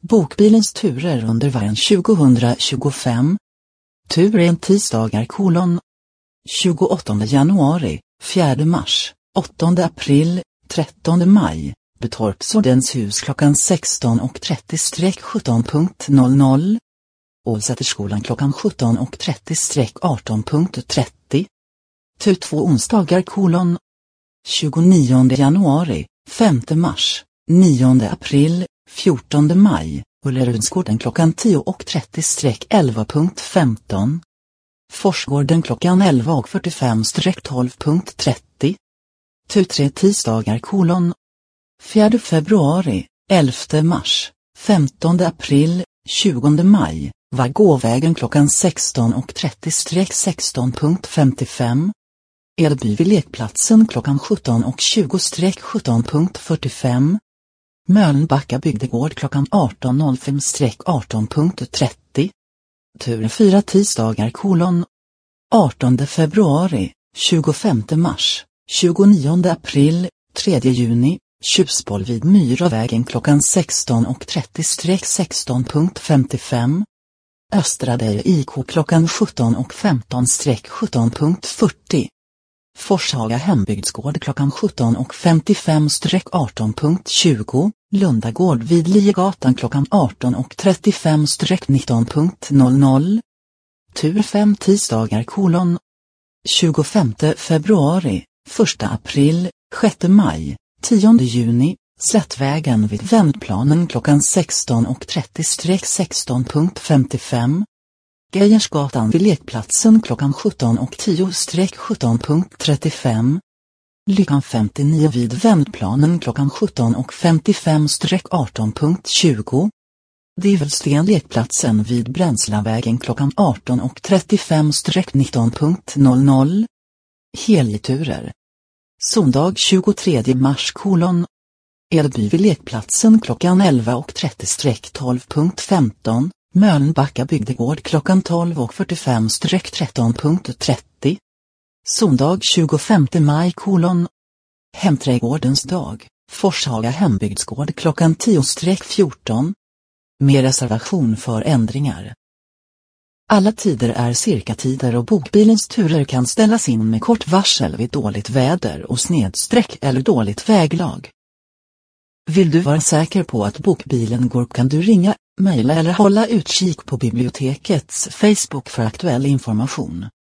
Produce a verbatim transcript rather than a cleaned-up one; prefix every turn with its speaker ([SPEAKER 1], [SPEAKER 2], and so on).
[SPEAKER 1] Bokbilens turer under våren tjugohundratjugofem. Turen tisdagar kolon. tjugoåttonde januari, fjärde mars, åttonde april, trettonde maj. Betorpsordens hus klockan sexton och trettio sjutton noll noll. Ålsäterskolan klockan sjutton och trettio arton trettio. Tur två onsdagar kolon. tjugonionde januari, femte mars, nionde april, fjortonde maj. Ullerudsgården klockan tio och trettio elva femton. Forsgården klockan elva och fyrtiofem tolv trettio. Tur tre tisdagar kolon. fjärde februari, elfte mars, femtonde april, tjugonde maj. Vagåvägen klockan sexton och trettio sexton femtiofem. Edby vid lekplatsen klockan sjutton och tjugo sjutton fyrtiofem. Mölnbacka bygdegård klockan arton noll fem arton trettio. Tur fyra tisdagar kolon. artonde februari, tjugofemte mars, tjugonionde april, tredje juni. Tjusboll vid Myravägen klockan sexton och trettio sexton femtiofem. Östra Deje I K klockan sjutton och femton sjutton fyrtio. Forshaga hembygdsgård klockan sjutton och femtiofem arton tjugo. Lundagård vid Liegatan klockan arton och trettiofem nitton noll noll. Tur fem tisdagar kolon. tjugofemte februari, första april, sjätte maj, tionde juni. Slättvägen vid vändplanen klockan sexton och trettio sexton femtiofem. Geijersgatan vid lekplatsen klockan sjutton och tio sjutton trettiofem. Lyckan femtionio vid vändplanen klockan sjutton och femtiofem arton tjugo. Divelsten lekplatsen vid Bränslavägen klockan arton och trettiofem nitton noll noll. Helgturer. Söndag tjugotredje mars kolon. Edby vid lekplatsen klockan elva och trettio tolv femton. Mölnbacka bygdegård klockan tolv och fyrtiofem tretton trettio. Söndag tjugofemte maj kolon. Hemträdgårdens dag, Forshaga hembygdsgård klockan tio fjorton. Med reservation för ändringar. Alla tider är cirkatider och bokbilens turer kan ställas in med kort varsel vid dåligt väder och snedsträck eller dåligt väglag. Vill du vara säker på att bokbilen går kan du ringa, mejla eller hålla utkik på bibliotekets Facebook för aktuell information.